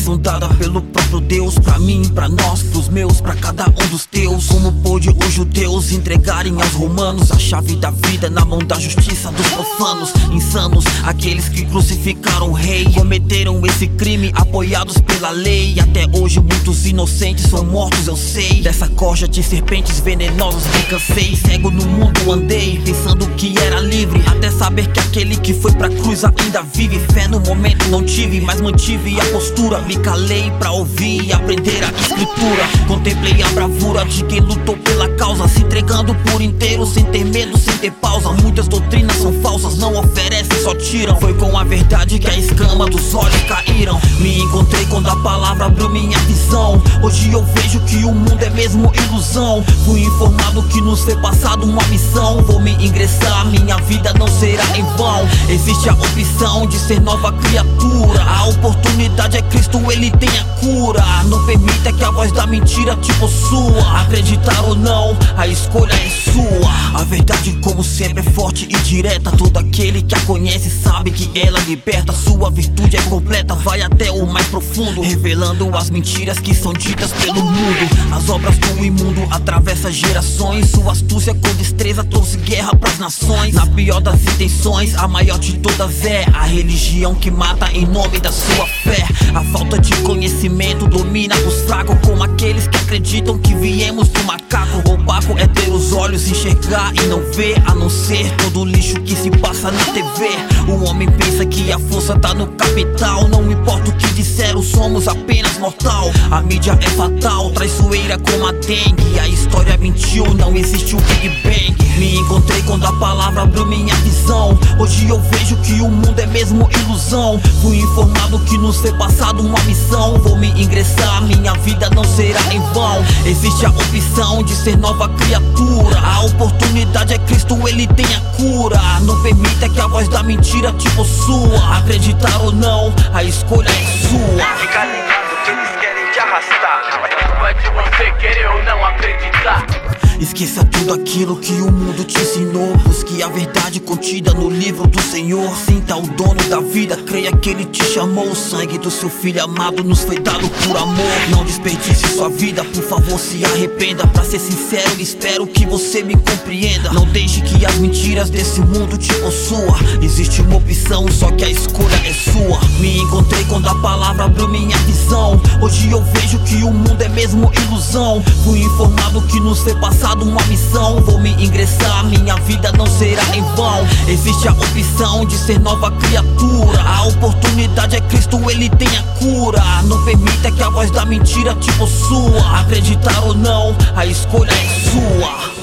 bênção dada pelo próprio Deus, pra mim, pra nós, pros meus, pra cada um dos teus. Como pôde os judeus entregarem aos romanos a chave da vida na mão da justiça dos profanos? Insanos, aqueles que crucificaram o rei, cometeram esse crime apoiados pela lei. Até hoje muitos inocentes são mortos, eu sei. Dessa corja de serpentes venenosas me cansei. Cego no mundo andei, pensando que era livre, até saber que aquele que foi pra cruz ainda vive. Fé no momento não tive, mas mantive a postura. Me calei pra ouvir e aprender a escritura. Contemplei a bravura de quem lutou pela causa, se entregando por inteiro, sem ter medo, sem ter pausa. Muitas doutrinas são falsas, não oferecem, só tiram. Foi com a verdade que a escama dos olhos caíram. Me encontrei quando a palavra abriu minha visão. Hoje eu vejo que o mundo é mesmo ilusão. Fui informado que nos foi passado uma missão. Vou me ingressar, minha vida não será em vão. Existe a opção de ser nova criatura. A oportunidade é Cristo, Ele tem a cura. Não permita que a voz da mentira te possua. Acreditar ou não, a escolha é sua. A verdade, como sempre, é forte e direta. Todo aquele que a conhece sabe que ela liberta. Sua virtude é completa, vai até o mais profundo, revelando as mentiras que são ditas pelo mundo. As obras do imundo atravessam gerações. Sua astúcia com destreza trouxe guerra pras nações. Na pior das intenções, a maior de todas é a religião que mata em nome da sua fé. A falta de conhecimento domina os fracos, como aqueles que acreditam que viemos do macaco. Opaco é ter os olhos, enxergar e não ver, a não ser todo o lixo que se passa na TV. O homem pensa que a força tá no capital. Não importa o que disseram, somos apenas mortal. A mídia é fatal, traiçoeira como a dengue. A história mentiu, não existe o Big Bang. Me encontrei quando a palavra abriu minha visão. Hoje eu vejo que o mundo é mesmo ilusão. Fui informado que nos foi passado uma missão. Vou me ingressar, minha vida não será em vão. Existe a opção de ser nova criatura. A oportunidade é Cristo, Ele tem a cura. Não permita que a voz da mentira te possua. Acreditar ou não, a escolha é sua. Fica ligado que eles querem te arrastar. Vai de você querer ou não acreditar. Esqueça tudo aquilo que o mundo te ensinou. Busque a verdade contida no livro do Senhor. Sinta o dono da vida, creia que Ele te chamou. O sangue do seu filho amado nos foi dado por amor. Não desperdice sua vida, por favor se arrependa. Pra ser sincero, espero que você me compreenda. Não deixe que as mentiras desse mundo te possua. Existe uma opção, só que a escolha é sua. Me encontrei quando a palavra abriu minha visão. Hoje eu vejo que o mundo é mesmo ilusão. Fui informado que nos foi passado uma missão. Vou me ingressar, minha vida não será em vão. Existe a opção de ser nova criatura. A oportunidade é Cristo, Ele tem a cura. Não permita que a voz da mentira te possua. Acreditar ou não, a escolha é sua.